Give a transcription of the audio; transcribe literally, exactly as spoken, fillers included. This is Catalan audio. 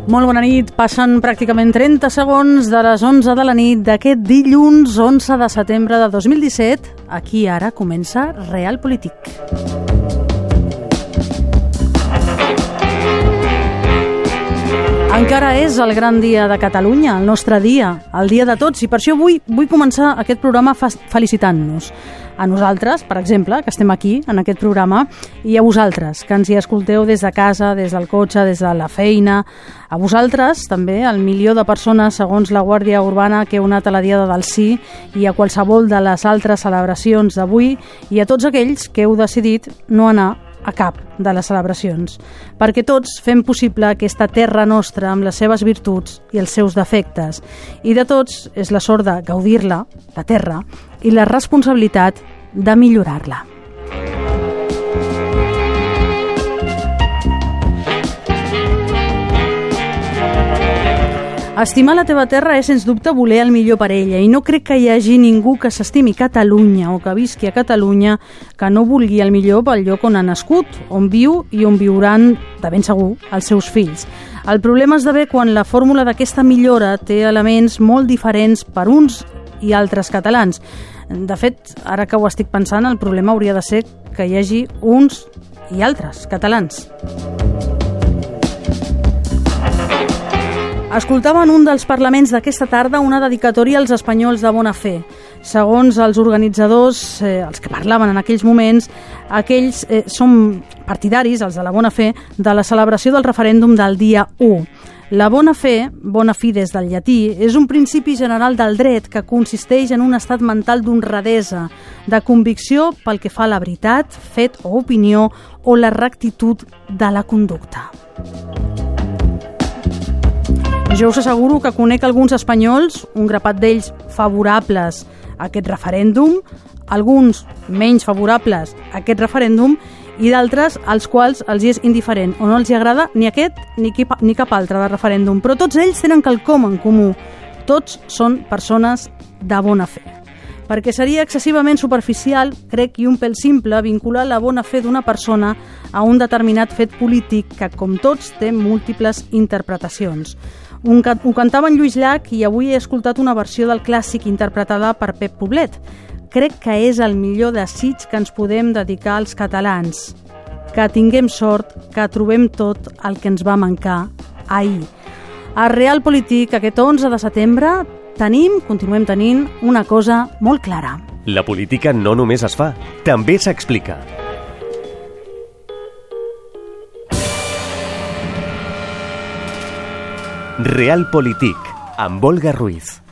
Molt bona nit. Passen pràcticament trenta segons de les onze de la nit d'aquest dilluns onze de setembre de dos mil disset. Aquí ara comença Real Polític. Encara és el gran dia de Catalunya, el nostre dia, el dia de tots, i per això vull, vull començar aquest programa felicitant-nos. A nosaltres, per exemple, que estem aquí, en aquest programa, i a vosaltres, que ens hi escolteu des de casa, des del cotxe, des de la feina. A vosaltres, també, al milió de persones, segons la Guàrdia Urbana, que heu anat a la Diada del Sí, i a qualsevol de les altres celebracions d'avui, i a tots aquells que heu decidit no anar a cap de les celebracions, perquè tots fem possible aquesta terra nostra amb les seves virtuts i els seus defectes, i de tots és la sort de gaudir-la, la terra, i la responsabilitat de millorar-la. Estimar la teva terra és, sens dubte, voler el millor per ella, i no crec que hi hagi ningú que s'estimi Catalunya o que visqui a Catalunya que no vulgui el millor pel lloc on ha nascut, on viu i on viuran, de ben segur, els seus fills. El problema esdevé quan la fórmula d'aquesta millora té elements molt diferents per uns i altres catalans. De fet, ara que ho estic pensant, el problema hauria de ser que hi hagi uns i altres catalans. Escoltava en un dels parlaments d'aquesta tarda una dedicatòria als espanyols de bona fe. Segons els organitzadors, eh, els que parlaven en aquells moments, aquells eh, són partidaris, els de la bona fe, de la celebració del referèndum del dia u. La bona fe, bona fides del llatí, és un principi general del dret que consisteix en un estat mental d'honradesa, de convicció pel que fa a la veritat, fet o opinió, o la rectitud de la conducta. Jo us asseguro que conec alguns espanyols, un grapat d'ells favorables a aquest referèndum, alguns menys favorables a aquest referèndum i d'altres als quals els és indiferent o no els agrada ni aquest ni, qui, ni cap altre de referèndum. Però tots ells tenen quelcom en comú. Tots són persones de bona fe. Perquè seria excessivament superficial, crec, i un pèl simple, vincular la bona fe d'una persona a un determinat fet polític que, com tots, té múltiples interpretacions. Un, ho cantava en Lluís Llach i avui he escoltat una versió del clàssic interpretada per Pep Poblet. Crec que és el millor desig que ens podem dedicar als catalans. Que tinguem sort, que trobem tot el que ens va mancar ahir. A Real Polític, aquest onze de setembre, tenim, continuem tenint, una cosa molt clara. La política no només es fa, també s'explica. Real Polític, amb Olga Ruiz.